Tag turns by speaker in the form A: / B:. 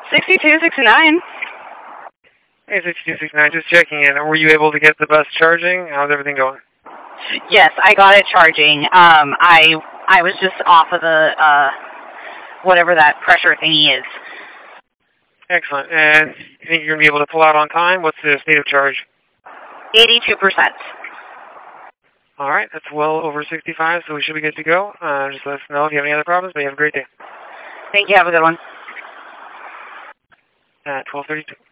A: 62, 69.
B: Hey, 6269, just checking in. Were you able to get the bus charging? How's everything going?
A: Yes, I got it charging. I was just off of the, whatever that pressure thingy is.
B: Excellent. And you think you're going to be able to pull out on time? What's the state of charge?
A: 82%.
B: All right, that's well over 65, so we should be good to go. Just let us know if you have any other problems, but you have a great day.
A: Thank you. Have a good one.
B: At 12:32.